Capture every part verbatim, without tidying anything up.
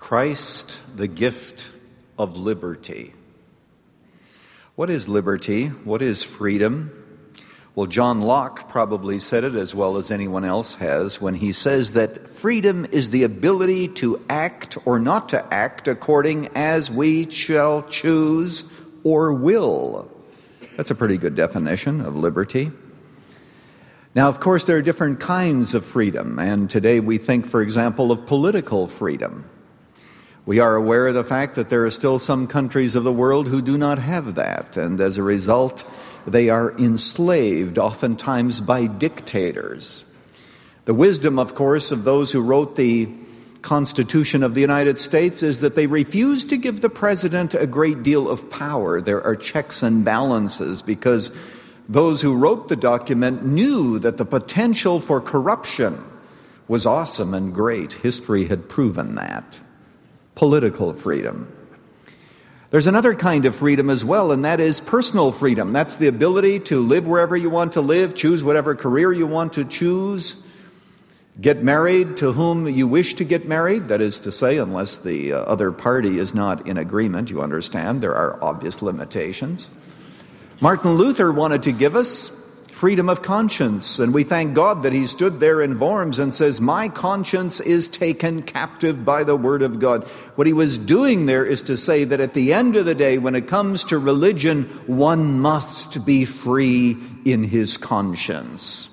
Christ, the gift of liberty. What is liberty? What is freedom? Well, John Locke probably said it as well as anyone else has when he says that freedom is the ability to act or not to act according as we shall choose or will. That's a pretty good definition of liberty. Now, of course, there are different kinds of freedom, and today we think, for example, of political freedom. We are aware of the fact that there are still some countries of the world who do not have that, and as a result, they are enslaved, oftentimes by dictators. The wisdom, of course, of those who wrote the Constitution of the United States is that they refuse to give the president a great deal of power. There are checks and balances because those who wrote the document knew that the potential for corruption was awesome and great. History had proven that. Political freedom. There's another kind of freedom as well, and that is personal freedom. That's the ability to live wherever you want to live, choose whatever career you want to choose, get married to whom you wish to get married. That is to say, unless the uh, other party is not in agreement, you understand, there are obvious limitations. Martin Luther wanted to give us freedom of conscience, and we thank God that he stood there in Worms and says, "My conscience is taken captive by the word of God." What he was doing there is to say that at the end of the day, when it comes to religion, one must be free in his conscience.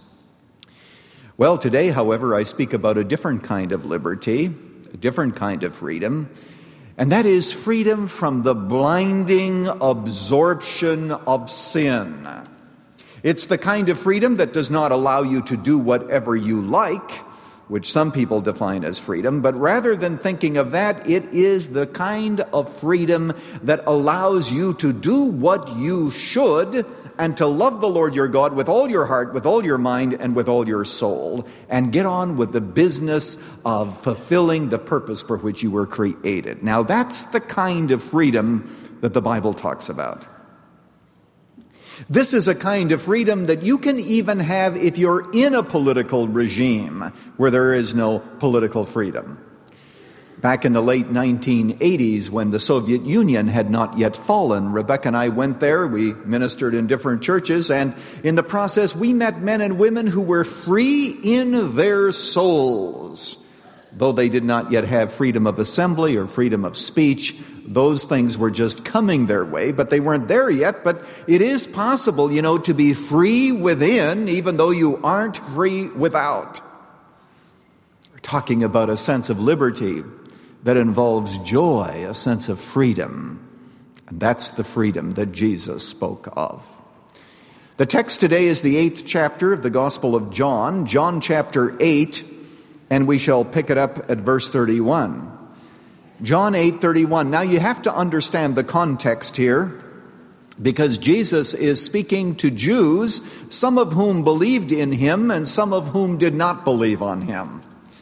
Well, today, however, I speak about a different kind of liberty, a different kind of freedom, and that is freedom from the blinding absorption of sin. It's the kind of freedom that does not allow you to do whatever you like, which some people define as freedom, but rather than thinking of that, it is the kind of freedom that allows you to do what you should and to love the Lord your God with all your heart, with all your mind, and with all your soul, and get on with the business of fulfilling the purpose for which you were created. Now, that's the kind of freedom that the Bible talks about. This is a kind of freedom that you can even have if you're in a political regime where there is no political freedom. Back in the late nineteen eighties, when the Soviet Union had not yet fallen, Rebecca and I went there. We ministered in different churches, and in the process, we met men and women who were free in their souls. Though they did not yet have freedom of assembly or freedom of speech, those things were just coming their way, but they weren't there yet. But it is possible, you know, to be free within, even though you aren't free without. We're talking about a sense of liberty that involves joy, a sense of freedom. And that's the freedom that Jesus spoke of. The text today is the eighth chapter of the Gospel of John, John chapter eight, and we shall pick it up at verse thirty-one. John eight thirty-one. Now you have to understand the context here, because Jesus is speaking to Jews, some of whom believed in him and some of whom did not believe on him.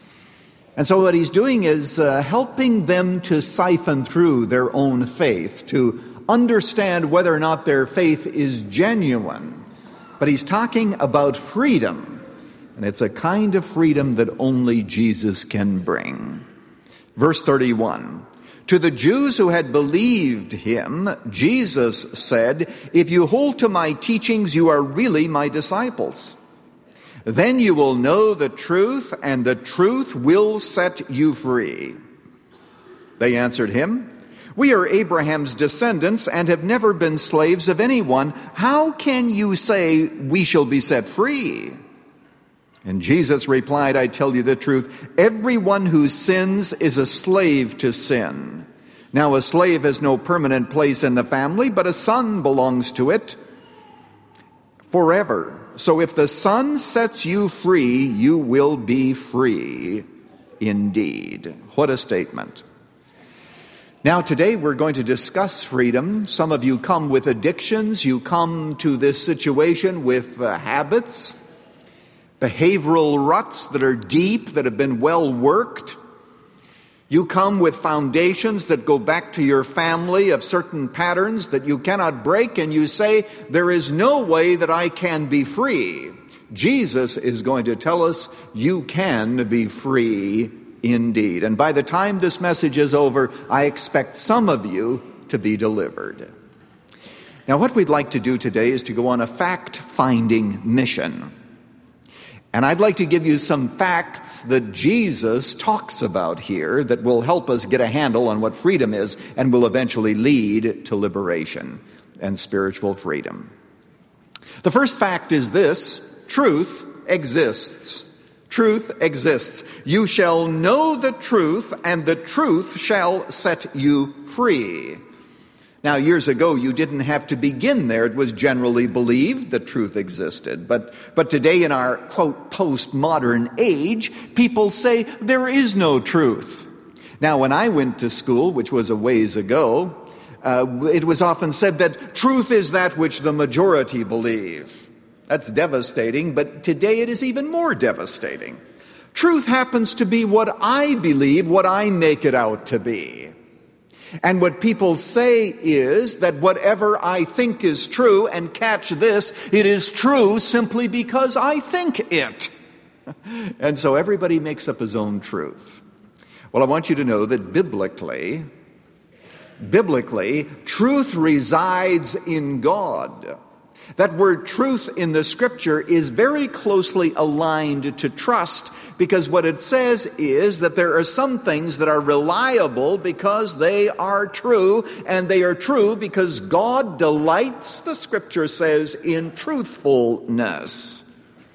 And so what he's doing is uh, helping them to siphon through their own faith, to understand whether or not their faith is genuine. But he's talking about freedom, and it's a kind of freedom that only Jesus can bring. Verse thirty-one, to the Jews who had believed him, Jesus said, "If you hold to my teachings, you are really my disciples. Then you will know the truth, and the truth will set you free." They answered him, "We are Abraham's descendants and have never been slaves of anyone. How can you say we shall be set free?" And Jesus replied, "I tell you the truth, everyone who sins is a slave to sin. Now a slave has no permanent place in the family, but a son belongs to it forever. So if the Son sets you free, you will be free indeed." What a statement. Now today we're going to discuss freedom. Some of you come with addictions. You come to this situation with uh, habits, behavioral ruts that are deep, that have been well worked. You come with foundations that go back to your family of certain patterns that you cannot break, and you say, there is no way that I can be free. Jesus is going to tell us you can be free indeed. And by the time this message is over, I expect some of you to be delivered. Now, what we'd like to do today is to go on a fact-finding mission. And I'd like to give you some facts that Jesus talks about here that will help us get a handle on what freedom is and will eventually lead to liberation and spiritual freedom. The first fact is this: truth exists. Truth exists. You shall know the truth, and the truth shall set you free. Now, years ago, you didn't have to begin there. It was generally believed that truth existed. But, but today, in our, quote, postmodern age, people say there is no truth. Now, when I went to school, which was a ways ago, uh, it was often said that truth is that which the majority believe. That's devastating, but today it is even more devastating. Truth happens to be what I believe, what I make it out to be. And what people say is that whatever I think is true, and catch this, it is true simply because I think it. And so everybody makes up his own truth. Well, I want you to know that biblically, biblically, truth resides in God. That word truth in the Scripture is very closely aligned to trust, because what it says is that there are some things that are reliable because they are true, and they are true because God delights, the Scripture says, in truthfulness.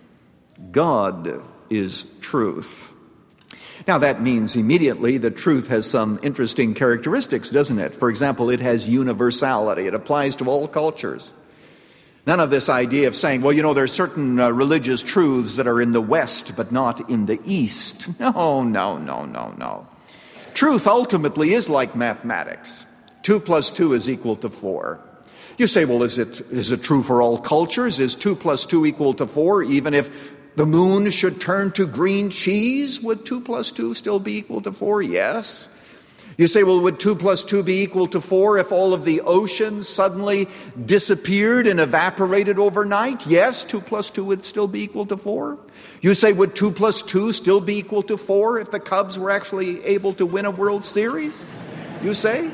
God is truth. Now that means immediately that truth has some interesting characteristics, doesn't it? For example, it has universality. It applies to all cultures. None of this idea of saying, well, you know, there are certain uh, religious truths that are in the West but not in the East. No, no, no, no, no. Truth ultimately is like mathematics. Two plus two is equal to four. You say, well, is it is it true for all cultures? Is two plus two equal to four? Even if the moon should turn to green cheese, would two plus two still be equal to four? Yes. You say, well, would two plus two be equal to four if all of the oceans suddenly disappeared and evaporated overnight? Yes, two plus two would still be equal to four. You say, would two plus two still be equal to four if the Cubs were actually able to win a World Series? You say?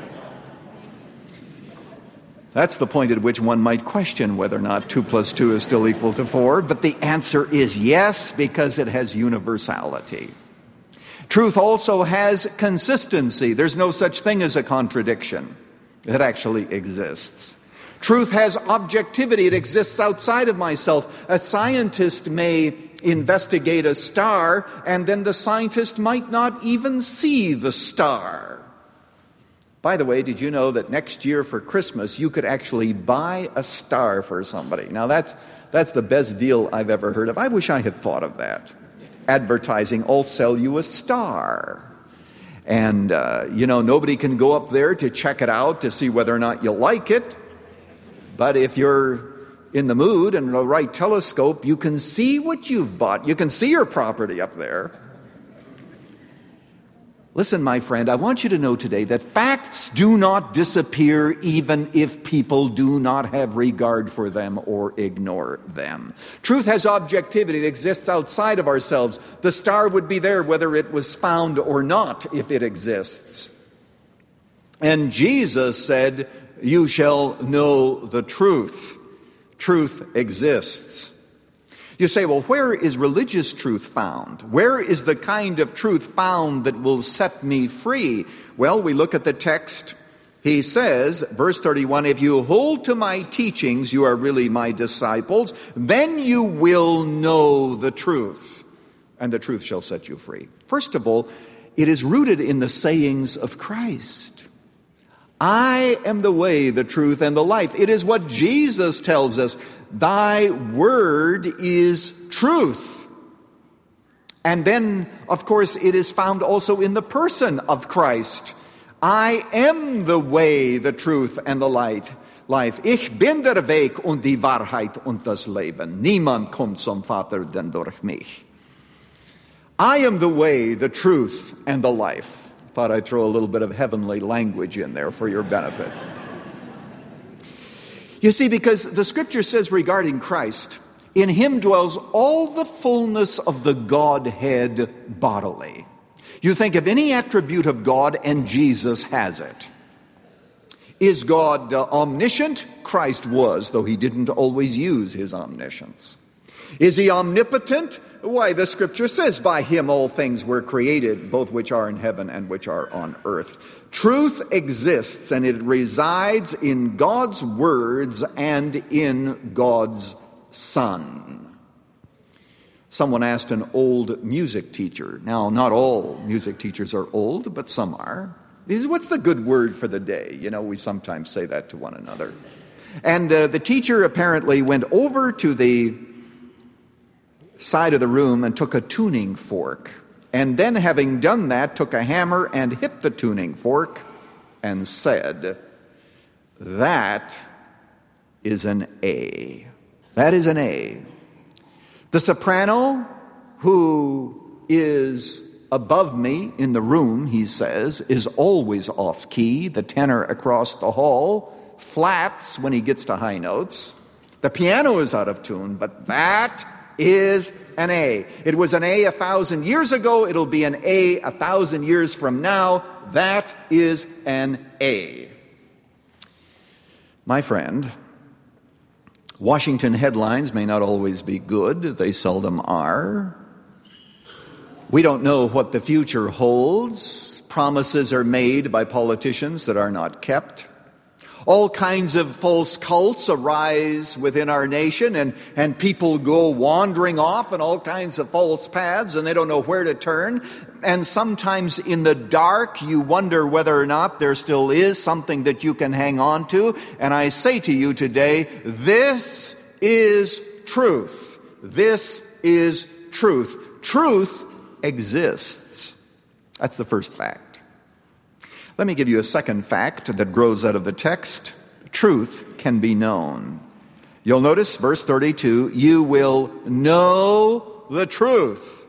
That's the point at which one might question whether or not two plus two is still equal to four. But the answer is yes, because it has universality. Truth also has consistency. There's no such thing as a contradiction. It actually exists. Truth has objectivity. It exists outside of myself. A scientist may investigate a star, and then the scientist might not even see the star. By the way, did you know that next year for Christmas, you could actually buy a star for somebody? Now, that's, that's the best deal I've ever heard of. I wish I had thought of that. Advertising, I'll sell you a star. And, uh, you know, nobody can go up there to check it out to see whether or not you like it. But if you're in the mood and the right telescope, you can see what you've bought. You can see your property up there. Listen, my friend, I want you to know today that facts do not disappear even if people do not have regard for them or ignore them. Truth has objectivity. It exists outside of ourselves. The star would be there whether it was found or not, if it exists. And Jesus said, you shall know the truth. Truth exists. You say, well, where is religious truth found? Where is the kind of truth found that will set me free? Well, we look at the text. He says, verse thirty-one, if you hold to my teachings, you are really my disciples, then you will know the truth, and the truth shall set you free. First of all, it is rooted in the sayings of Christ. I am the way, the truth, and the life. It is what Jesus tells us. Thy word is truth. And then, of course, it is found also in the person of Christ. I am the way, the truth, and the light. Life. Ich bin der Weg und die Wahrheit und das Leben. Niemand kommt zum Vater denn durch mich. I am the way, the truth, and the life. Thought I'd throw a little bit of heavenly language in there for your benefit. You see, because the Scripture says regarding Christ, in him dwells all the fullness of the Godhead bodily. You think of any attribute of God and Jesus has it. Is God uh, omniscient? Christ was, though he didn't always use his omniscience. Is he omnipotent? Why, the scripture says, by him all things were created, both which are in heaven and which are on earth. Truth exists, and it resides in God's words and in God's Son. Someone asked an old music teacher. Now, not all music teachers are old, but some are. He said, what's the good word for the day? You know, we sometimes say that to one another. And uh, the teacher apparently went over to the side of the room and took a tuning fork. And then, having done that, took a hammer and hit the tuning fork and said, that is an A. That is an A. The soprano, who is above me in the room, he says, is always off key. The tenor across the hall flats when he gets to high notes. The piano is out of tune, but that is an A. It was an A a thousand years ago. It'll be an A a thousand years from now. That is an A. My friend, Washington headlines may not always be good. They seldom are. We don't know what the future holds. Promises are made by politicians that are not kept. All kinds of false cults arise within our nation, and, and people go wandering off in all kinds of false paths, and they don't know where to turn. And sometimes in the dark, you wonder whether or not there still is something that you can hang on to. And I say to you today, this is truth. This is truth. Truth exists. That's the first fact. Let me give you a second fact that grows out of the text. Truth can be known. You'll notice verse thirty-two, you will know the truth.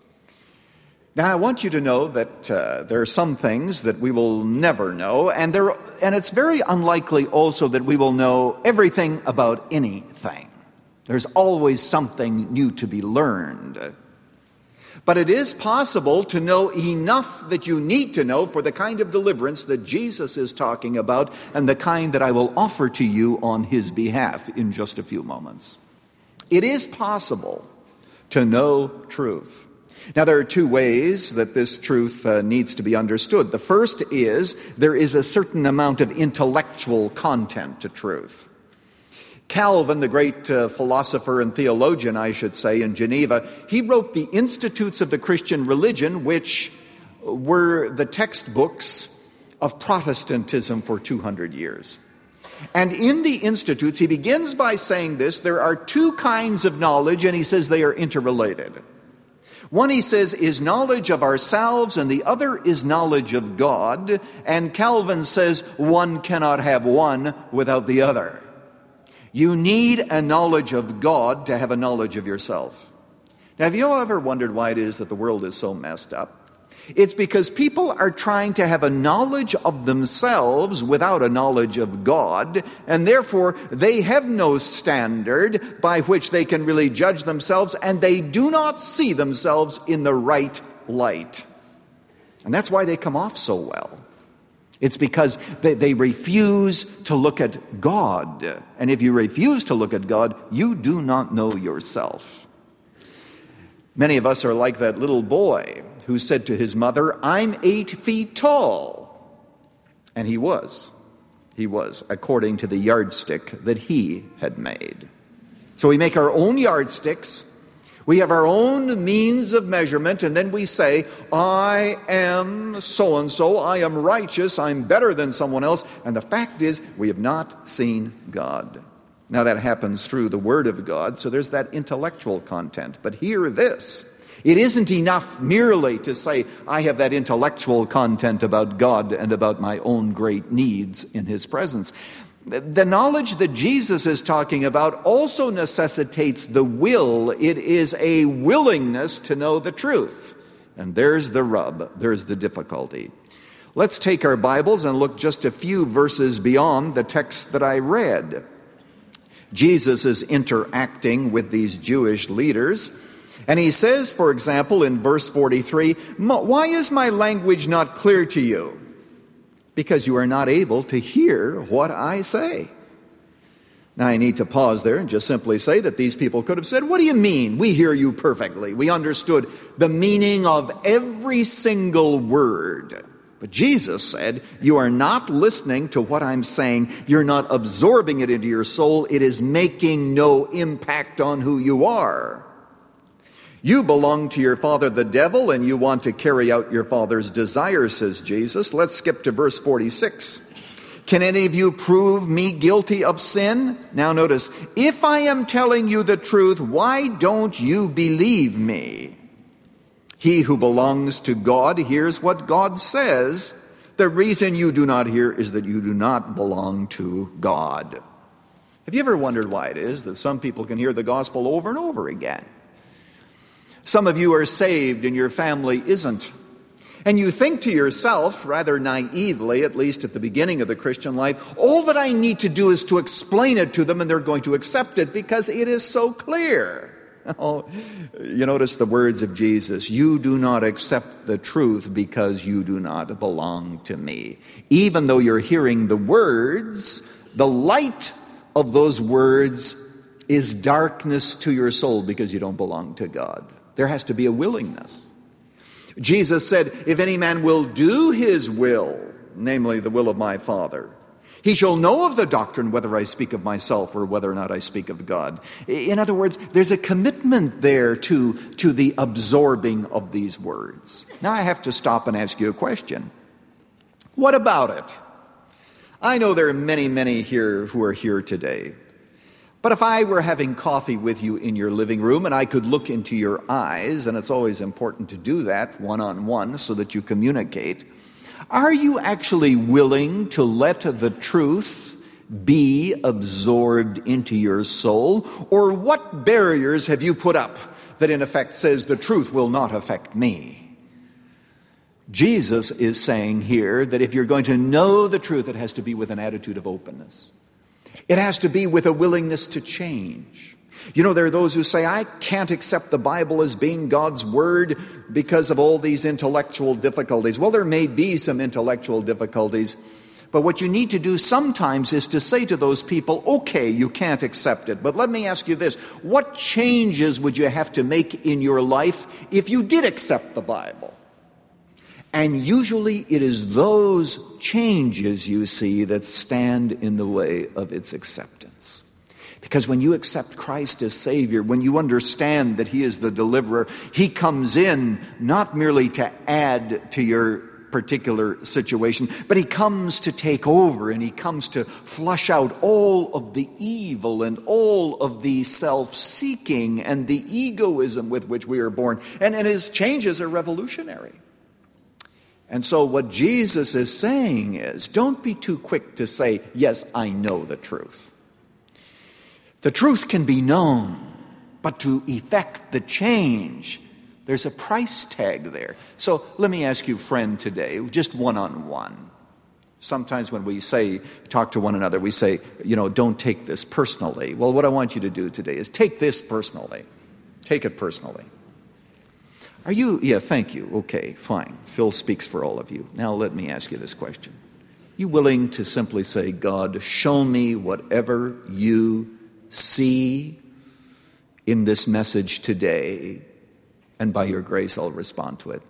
Now, I want you to know that uh, there are some things that we will never know, and there, and it's very unlikely also that we will know everything about anything. There's always something new to be learned. But it is possible to know enough that you need to know for the kind of deliverance that Jesus is talking about and the kind that I will offer to you on his behalf in just a few moments. It is possible to know truth. Now, there are two ways that this truth uh, needs to be understood. The first is there is a certain amount of intellectual content to truth. Calvin, the great uh, philosopher and theologian, I should say, in Geneva, he wrote the Institutes of the Christian Religion, which were the textbooks of Protestantism for two hundred years. And in the Institutes, he begins by saying this, there are two kinds of knowledge, and he says they are interrelated. One, he says, is knowledge of ourselves, and the other is knowledge of God. And Calvin says one cannot have one without the other. You need a knowledge of God to have a knowledge of yourself. Now, have you ever wondered why it is that the world is so messed up? It's because people are trying to have a knowledge of themselves without a knowledge of God, and therefore they have no standard by which they can really judge themselves, and they do not see themselves in the right light. And that's why they come off so well. It's because they, they refuse to look at God. And if you refuse to look at God, you do not know yourself. Many of us are like that little boy who said to his mother, I'm eight feet tall. And he was. He was, according to the yardstick that he had made. So we make our own yardsticks. We have our own means of measurement, and then we say, I am so-and-so, I am righteous, I'm better than someone else. And the fact is, we have not seen God. Now that happens through the Word of God, so there's that intellectual content. But hear this, it isn't enough merely to say, I have that intellectual content about God and about my own great needs in His presence. The knowledge that Jesus is talking about also necessitates the will. It is a willingness to know the truth. And there's the rub. There's the difficulty. Let's take our Bibles and look just a few verses beyond the text that I read. Jesus is interacting with these Jewish leaders. And he says, for example, in verse forty-three, why is my language not clear to you? Because you are not able to hear what I say. Now, I need to pause there and just simply say that these people could have said, what do you mean? We hear you perfectly. We understood the meaning of every single word. But Jesus said, you are not listening to what I'm saying. You're not absorbing it into your soul. It is making no impact on who you are. You belong to your father, the devil, and you want to carry out your father's desires, says Jesus. Let's skip to verse forty-six. Can any of you prove me guilty of sin? Now notice, if I am telling you the truth, why don't you believe me? He who belongs to God hears what God says. The reason you do not hear is that you do not belong to God. Have you ever wondered why it is that some people can hear the gospel over and over again? Some of you are saved and your family isn't. And you think to yourself, rather naively, at least at the beginning of the Christian life, all that I need to do is to explain it to them and they're going to accept it because it is so clear. Oh, you notice the words of Jesus, you do not accept the truth because you do not belong to me. Even though you're hearing the words, the light of those words is darkness to your soul because you don't belong to God. There has to be a willingness. Jesus said, if any man will do his will, namely the will of my Father, he shall know of the doctrine whether I speak of myself or whether or not I speak of God. In other words, there's a commitment there to, to the absorbing of these words. Now I have to stop and ask you a question. What about it? I know there are many, many here who are here today. But if I were having coffee with you in your living room and I could look into your eyes, and it's always important to do that one-on-one so that you communicate, are you actually willing to let the truth be absorbed into your soul? Or what barriers have you put up that in effect says the truth will not affect me? Jesus is saying here that if you're going to know the truth, it has to be with an attitude of openness. It has to be with a willingness to change. You know, there are those who say, I can't accept the Bible as being God's word because of all these intellectual difficulties. Well, there may be some intellectual difficulties, but what you need to do sometimes is to say to those people, okay, you can't accept it, but let me ask you this. What changes would you have to make in your life if you did accept the Bible? And usually it is those changes, you see, that stand in the way of its acceptance. Because when you accept Christ as Savior, when you understand that He is the deliverer, He comes in not merely to add to your particular situation, but He comes to take over and He comes to flush out all of the evil and all of the self-seeking and the egoism with which we are born. And, and His changes are revolutionary. And so what Jesus is saying is, don't be too quick to say, yes, I know the truth. The truth can be known, but to effect the change, there's a price tag there. So let me ask you, friend, today, just one-on-one. Sometimes when we say, talk to one another, we say, you know, don't take this personally. Well, what I want you to do today is take this personally. Take it personally. Are you, yeah, thank you. Okay, fine. Phil speaks for all of you. Now let me ask you this question. You willing to simply say, God, show me whatever you see in this message today, and by your grace I'll respond to it.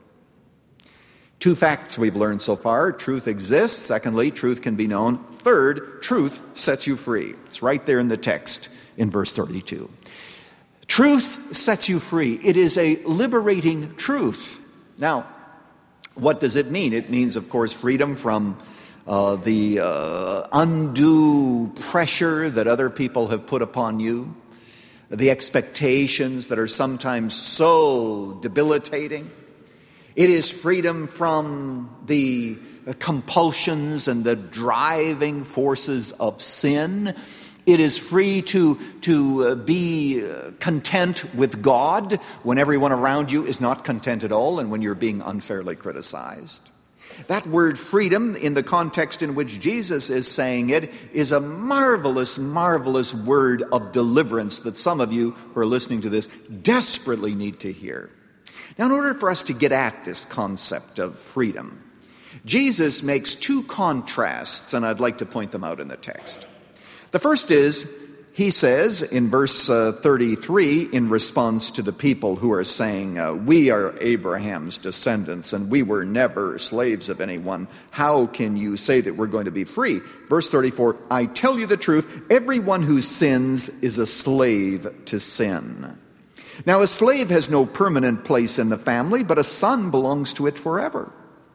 Two facts we've learned so far. Truth exists. Secondly, truth can be known. Third, truth sets you free. It's right there in the text in verse thirty-two. Truth sets you free. It is a liberating truth. Now, what does it mean? It means, of course, freedom from uh, the uh, undue pressure that other people have put upon you, the expectations that are sometimes so debilitating. It is freedom from the compulsions and the driving forces of sin. It is free to, to be content with God when everyone around you is not content at all and when you're being unfairly criticized. That word freedom, in the context in which Jesus is saying it, is a marvelous, marvelous word of deliverance that some of you who are listening to this desperately need to hear. Now, in order for us to get at this concept of freedom, Jesus makes two contrasts, and I'd like to point them out in the text. The first is, he says in verse uh, thirty-three, in response to the people who are saying, uh, we are Abraham's descendants and we were never slaves of anyone. How can you say that we're going to be free? Verse thirty-four, I tell you the truth, everyone who sins is a slave to sin. Now, a slave has no permanent place in the family, but a son belongs to it forever.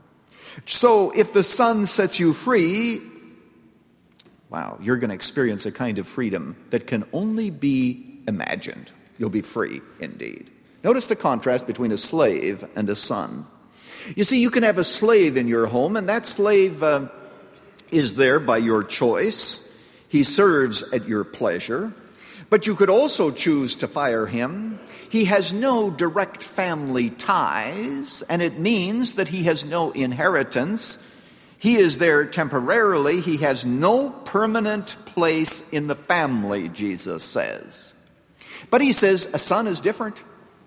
So if the Son sets you free, wow, you're going to experience a kind of freedom that can only be imagined. You'll be free indeed. Notice the contrast between a slave and a son. You see, you can have a slave in your home, and that slave uh, is there by your choice. He serves at your pleasure. But you could also choose to fire him. He has no direct family ties, and it means that he has no inheritance. He is there temporarily. He has no permanent place in the family, Jesus says. But he says a son is different.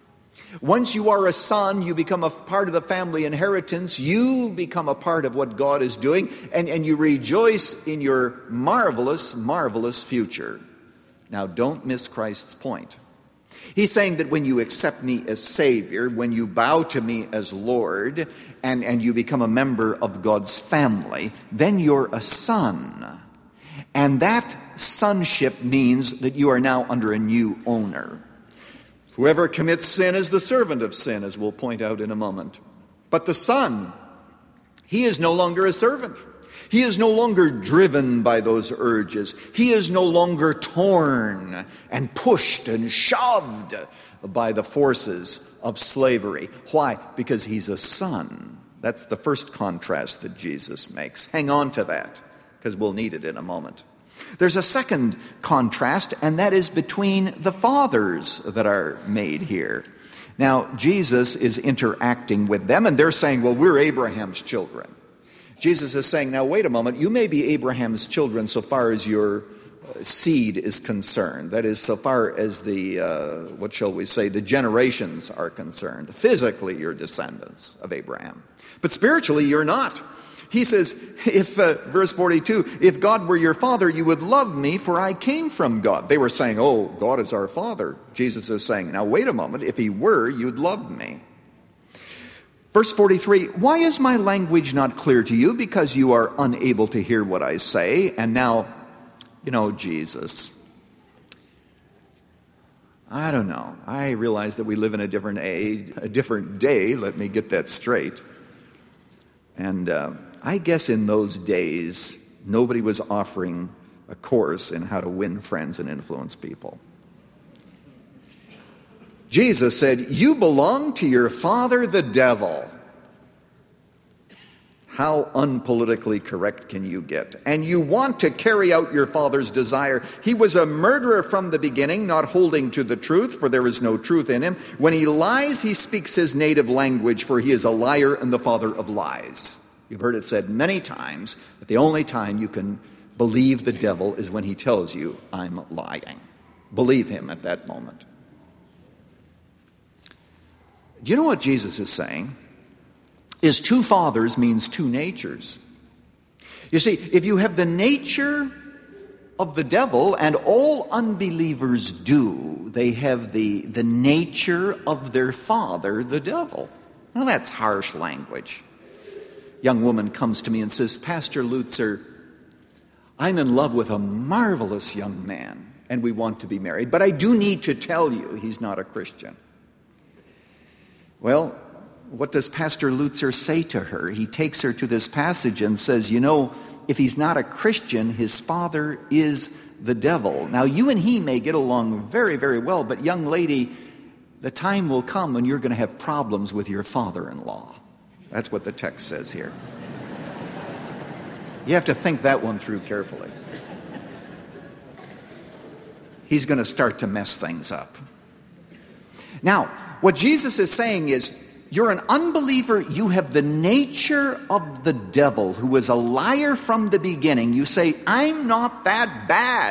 Once you are a son, you become a part of the family inheritance. You become a part of what God is doing, and, and you rejoice in your marvelous, marvelous future. Now, don't miss Christ's point. He's saying that when you accept me as Savior, when you bow to me as Lord, and, and you become a member of God's family, then you're a son. And that sonship means that you are now under a new owner. Whoever commits sin is the servant of sin, as we'll point out in a moment. But the son, he is no longer a servant. He is no longer driven by those urges. He is no longer torn and pushed and shoved by the forces of slavery. Why? Because he's a son. That's the first contrast that Jesus makes. Hang on to that, because we'll need it in a moment. There's a second contrast, and that is between the fathers that are made here. Now, Jesus is interacting with them, and they're saying, well, we're Abraham's children. Jesus is saying, now wait a moment, you may be Abraham's children so far as your seed is concerned. That is, so far as the, uh, what shall we say, the generations are concerned. Physically, you're descendants of Abraham. But spiritually, you're not. He says, if, uh, verse forty-two, if God were your father, you would love me, for I came from God. They were saying, oh, God is our father. Jesus is saying, now wait a moment, if he were, you'd love me. Verse forty-three, why is my language not clear to you? Because you are unable to hear what I say. And now, you know, Jesus, I don't know. I realize that we live in a different age, a different day. Let me get that straight. And uh, I guess in those days, nobody was offering a course in how to win friends and influence people. Jesus said, you belong to your father, the devil. How unpolitically correct can you get? And you want to carry out your father's desire. He was a murderer from the beginning, not holding to the truth, for there is no truth in him. When he lies, he speaks his native language, for he is a liar and the father of lies. You've heard it said many times that the only time you can believe the devil is when he tells you, I'm lying. Believe him at that moment. Do you know what Jesus is saying? Is two fathers means two natures. You see, if you have the nature of the devil, and all unbelievers do, they have the, the nature of their father, the devil. Now that's harsh language. A young woman comes to me and says, Pastor Lutzer, I'm in love with a marvelous young man, and we want to be married, but I do need to tell you he's not a Christian. Well, what does Pastor Lutzer say to her? He takes her to this passage and says, you know, if he's not a Christian, his father is the devil. Now, you and he may get along very, very well, but young lady, the time will come when you're going to have problems with your father-in-law. That's what the text says here. You have to think that one through carefully. He's going to start to mess things up. Now, what Jesus is saying is, you're an unbeliever. You have the nature of the devil, who was a liar from the beginning. You say, I'm not that bad.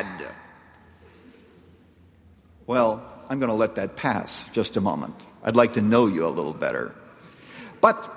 Well, I'm going to let that pass just a moment. I'd like to know you a little better. But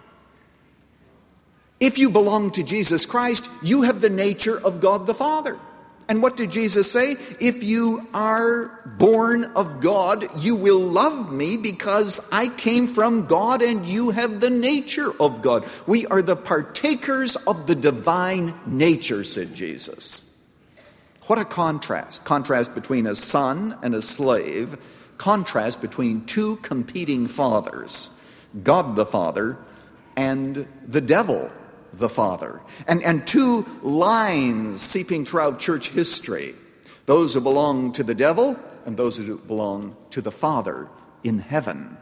if you belong to Jesus Christ, you have the nature of God the Father. And what did Jesus say? If you are born of God, you will love me because I came from God and you have the nature of God. We are the partakers of the divine nature, said Jesus. What a contrast. Contrast between a son and a slave. Contrast between two competing fathers. God the Father and the devil the Father. And, and two lines seeping throughout church history. Those who belong to the devil and those who belong to the Father in heaven.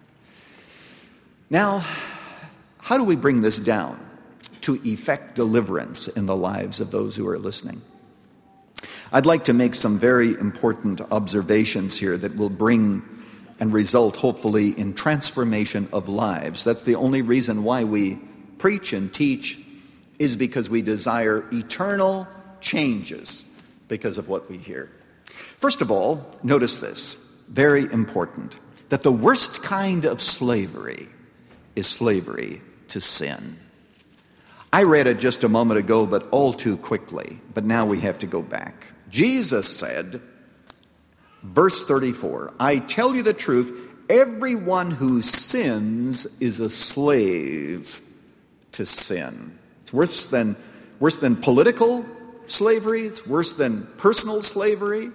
Now, how do we bring this down to effect deliverance in the lives of those who are listening? I'd like to make some very important observations here that will bring and result, hopefully, in transformation of lives. That's the only reason why we preach and teach, is because we desire eternal changes because of what we hear. First of all, notice this, very important, that the worst kind of slavery is slavery to sin. I read it just a moment ago, but all too quickly, but now we have to go back. Jesus said, verse thirty-four, I tell you the truth, everyone who sins is a slave to sin. It's worse than, worse than political slavery. It's worse than personal slavery.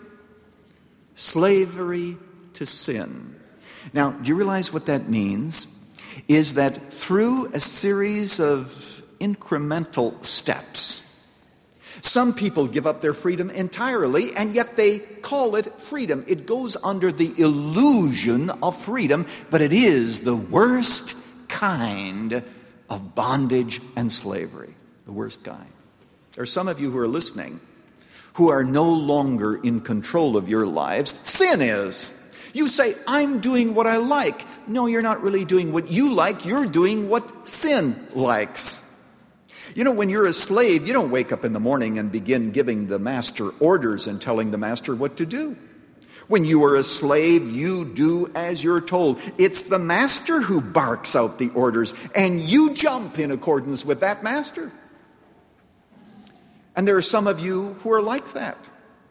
Slavery to sin. Now, do you realize what that means? Is that through a series of incremental steps, some people give up their freedom entirely, and yet they call it freedom. It goes under the illusion of freedom, but it is the worst kind of bondage and slavery. The worst kind. There are some of you who are listening who are no longer in control of your lives. Sin is. You say, I'm doing what I like. No, you're not really doing what you like. You're doing what sin likes. You know, when you're a slave, you don't wake up in the morning and begin giving the master orders and telling the master what to do. When you are a slave, you do as you're told. It's the master who barks out the orders, and you jump in accordance with that master. And there are some of you who are like that.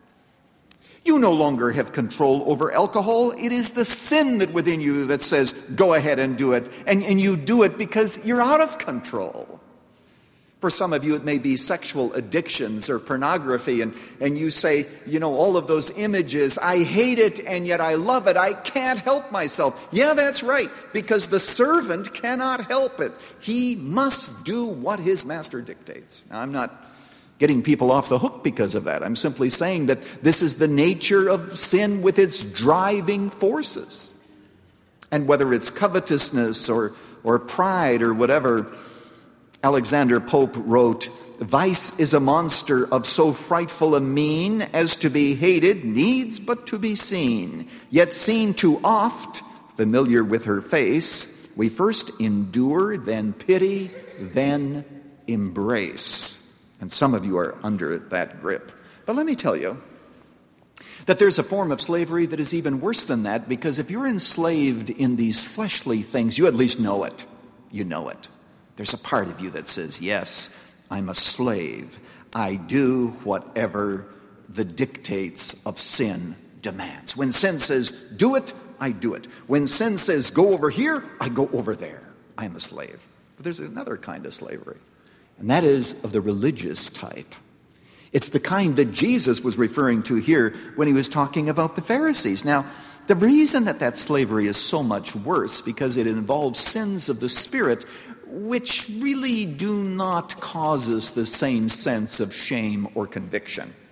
You no longer have control over alcohol. It is the sin that within you that says, go ahead and do it. And, and you do it because you're out of control. For some of you, it may be sexual addictions or pornography, and, and you say, you know, all of those images, I hate it, and yet I love it. I can't help myself. Yeah, that's right, because the servant cannot help it. He must do what his master dictates. Now, I'm not getting people off the hook because of that. I'm simply saying that this is the nature of sin with its driving forces. And whether it's covetousness or, or pride or whatever, Alexander Pope wrote, vice is a monster of so frightful a mien as to be hated needs but to be seen. Yet seen too oft, familiar with her face, we first endure, then pity, then embrace. And some of you are under that grip. But let me tell you that there's a form of slavery that is even worse than that, because if you're enslaved in these fleshly things, you at least know it. You know it. There's a part of you that says, yes, I'm a slave. I do whatever the dictates of sin demands. When sin says, do it, I do it. When sin says, go over here, I go over there. I'm a slave. But there's another kind of slavery, and that is of the religious type. It's the kind that Jesus was referring to here when he was talking about the Pharisees. Now, the reason that that slavery is so much worse because it involves sins of the Spirit, which really do not cause us the same sense of shame or conviction.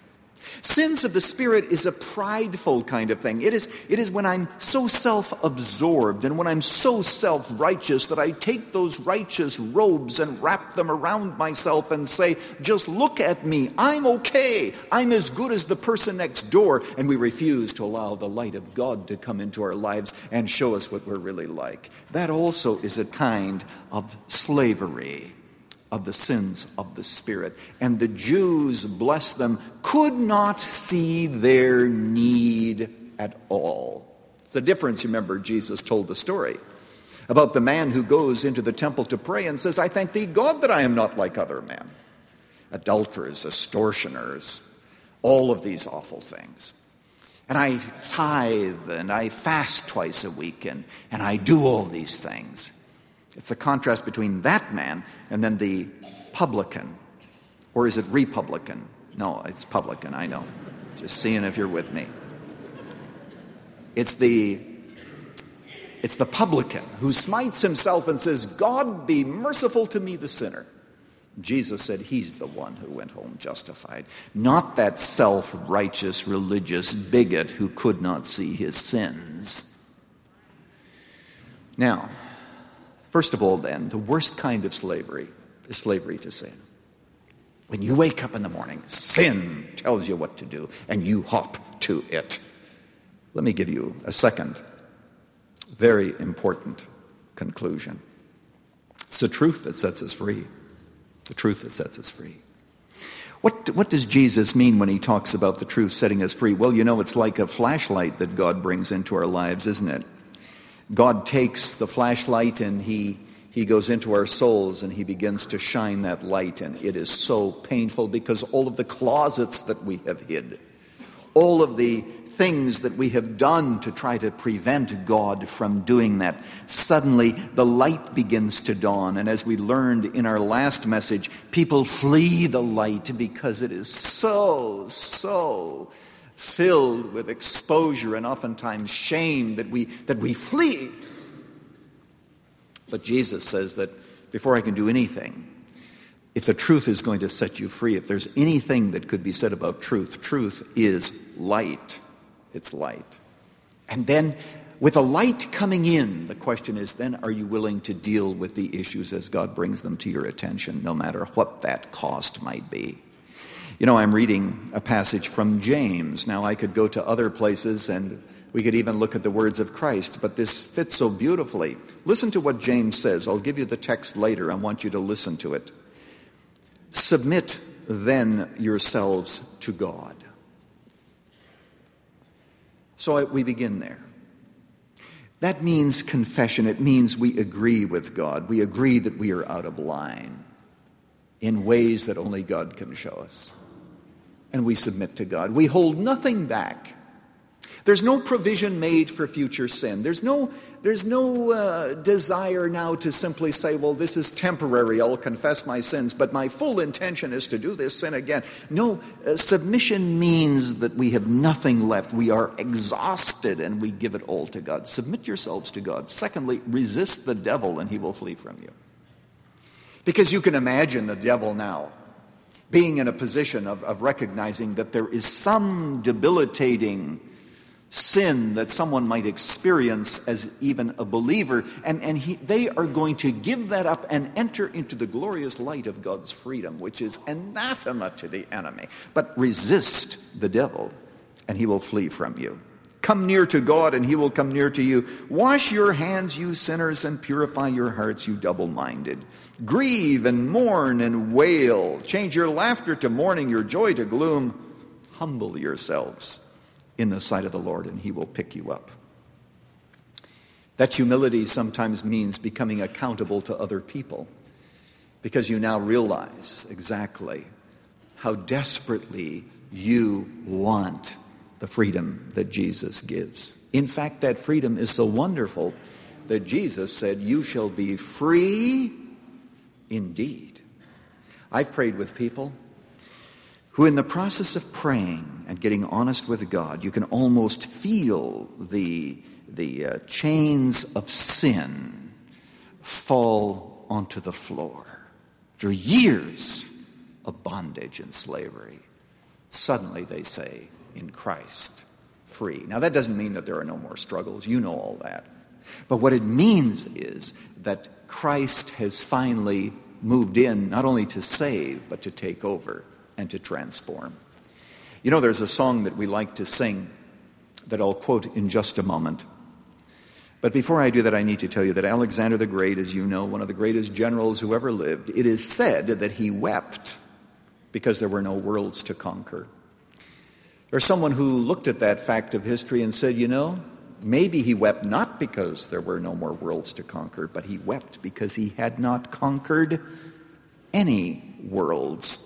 Sins of the Spirit is a prideful kind of thing. It is, it is when I'm so self-absorbed and when I'm so self-righteous that I take those righteous robes and wrap them around myself and say, just look at me. I'm okay. I'm as good as the person next door. And we refuse to allow the light of God to come into our lives and show us what we're really like. That also is a kind of slavery of the sins of the Spirit. And the Jews, bless them, could not see their need at all. The difference, remember, Jesus told the story about the man who goes into the temple to pray and says, I thank thee, God, that I am not like other men. Adulterers, extortioners, all of these awful things. And I tithe and I fast twice a week and, and I do all these things. It's the contrast between that man and then the publican. Or is it republican? No, it's publican, I know. Just seeing if you're with me. It's the, it's the publican who smites himself and says, God, be merciful to me, the sinner. Jesus said he's the one who went home justified, not that self-righteous religious bigot who could not see his sins. Now, first of all, then, the worst kind of slavery is slavery to sin. When you wake up in the morning, sin tells you what to do, and you hop to it. Let me give you a second, very important conclusion. It's the truth that sets us free. The truth that sets us free. What, what does Jesus mean when he talks about the truth setting us free? Well, you know, it's like a flashlight that God brings into our lives, isn't it? God takes the flashlight and he, he goes into our souls and he begins to shine that light. And it is so painful because all of the closets that we have hid, all of the things that we have done to try to prevent God from doing that, suddenly the light begins to dawn. And as we learned in our last message, people flee the light because it is so, so filled with exposure and oftentimes shame that we that we flee. But Jesus says that before I can do anything, if the truth is going to set you free, if there's anything that could be said about truth, truth is light. It's light. And then with a light coming in, the question is then, are you willing to deal with the issues as God brings them to your attention, no matter what that cost might be? You know, I'm reading a passage from James. Now, I could go to other places and we could even look at the words of Christ, but this fits so beautifully. Listen to what James says. I'll give you the text later. I want you to listen to it. Submit then yourselves to God. So we begin there. That means confession. It means we agree with God. We agree that we are out of line in ways that only God can show us. And we submit to God. We hold nothing back. There's no provision made for future sin. There's no, there's no uh, desire now to simply say, well, this is temporary. I'll confess my sins, but my full intention is to do this sin again. No, uh, submission means that we have nothing left. We are exhausted and we give it all to God. Submit yourselves to God. Secondly, resist the devil and he will flee from you. Because you can imagine the devil now being in a position of, of recognizing that there is some debilitating sin that someone might experience as even a believer, and, and he, they are going to give that up and enter into the glorious light of God's freedom, which is anathema to the enemy. But resist the devil, and he will flee from you. Come near to God, and he will come near to you. Wash your hands, you sinners, and purify your hearts, you double-minded. Grieve and mourn and wail. Change your laughter to mourning, your joy to gloom. Humble yourselves in the sight of the Lord, and he will pick you up. That humility sometimes means becoming accountable to other people, because you now realize exactly how desperately you want the freedom that Jesus gives. In fact, that freedom is so wonderful that Jesus said, you shall be free indeed. I've prayed with people who in the process of praying and getting honest with God, you can almost feel the, the uh, chains of sin fall onto the floor. After years of bondage and slavery, Suddenly, they say, in Christ, free. Now, that doesn't mean that there are no more struggles. You know all that. But what it means is that Christ has finally moved in not only to save, but to take over and to transform. You know, there's a song that we like to sing that I'll quote in just a moment. But before I do that, I need to tell you that Alexander the Great, as you know, one of the greatest generals who ever lived, it is said that he wept because there were no worlds to conquer. There's someone who looked at that fact of history and said, you know, maybe he wept not because there were no more worlds to conquer, but he wept because he had not conquered any worlds.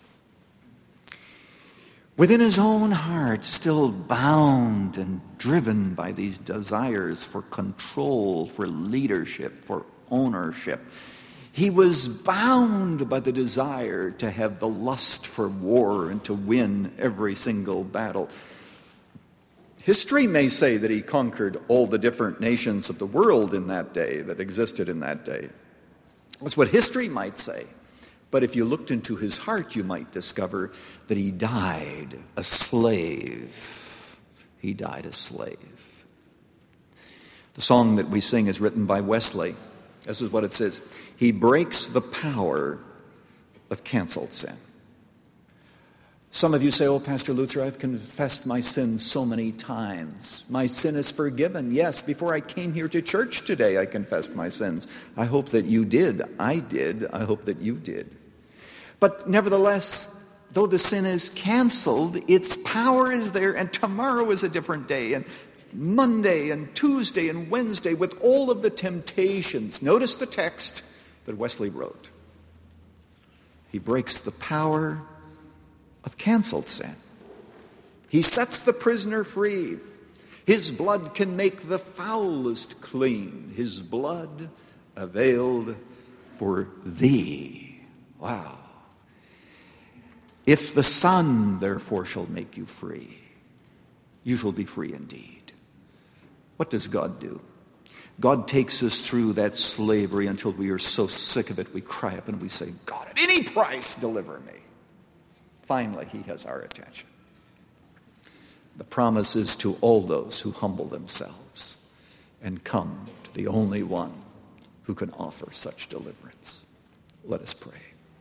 Within his own heart, still bound and driven by these desires for control, for leadership, for ownership, he was bound by the desire to have the lust for war and to win every single battle. History may say that he conquered all the different nations of the world in that day, that existed in that day. That's what history might say. But if you looked into his heart, you might discover that he died a slave. He died a slave. The song that we sing is written by Wesley. This is what it says. He breaks the power of canceled sin. Some of you say, oh, Pastor Luther, I've confessed my sins so many times. My sin is forgiven. Yes, before I came here to church today, I confessed my sins. I hope that you did. I did. I hope that you did. But nevertheless, though the sin is canceled, its power is there, and tomorrow is a different day, and Monday and Tuesday and Wednesday with all of the temptations. Notice the text that Wesley wrote. He breaks the power of canceled sin. He sets the prisoner free. His blood can make the foulest clean. His blood availed for thee. Wow. If the Son, therefore, shall make you free, you shall be free indeed. What does God do? God takes us through that slavery until we are so sick of it, we cry up and we say, God, at any price, deliver me. Finally, he has our attention. The promise is to all those who humble themselves and come to the only one who can offer such deliverance. Let us pray.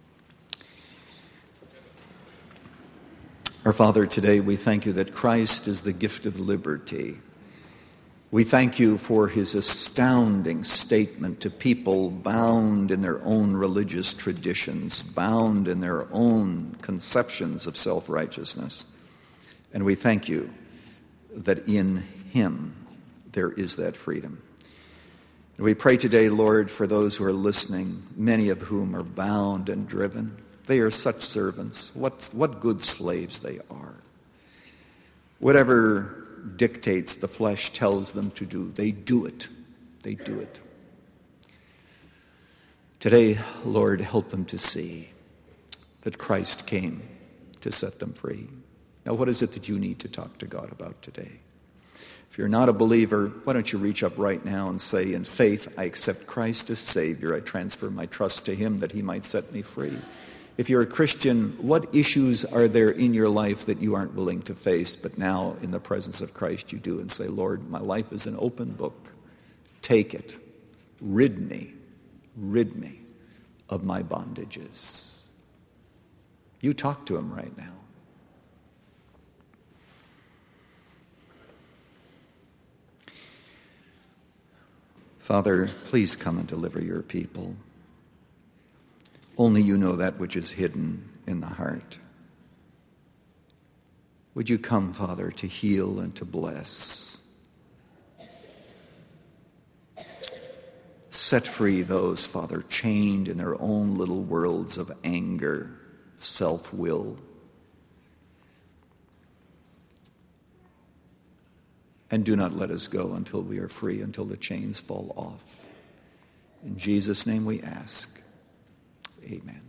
Our Father, today we thank you that Christ is the gift of liberty. We thank you for his astounding statement to people bound in their own religious traditions, bound in their own conceptions of self-righteousness. And we thank you that in him there is that freedom. And we pray today, Lord, for those who are listening, many of whom are bound and driven. They are such servants. What, what good slaves they are. Whatever dictates the flesh tells them to do, they do it. They do it. Today, Lord, help them to see that Christ came to set them free. Now, what is it that you need to talk to God about today? If you're not a believer, why don't you reach up right now and say, in faith, I accept Christ as Savior. I transfer my trust to him that he might set me free. If you're a Christian, what issues are there in your life that you aren't willing to face, but now in the presence of Christ you do, and say, Lord, my life is an open book. Take it. Rid me. Rid me of my bondages. You talk to him right now. Father, please come and deliver your people. Only you know that which is hidden in the heart. Would you come, Father, to heal and to bless? Set free those, Father, chained in their own little worlds of anger, self-will. And do not let us go until we are free, until the chains fall off. In Jesus' name we ask. Amen.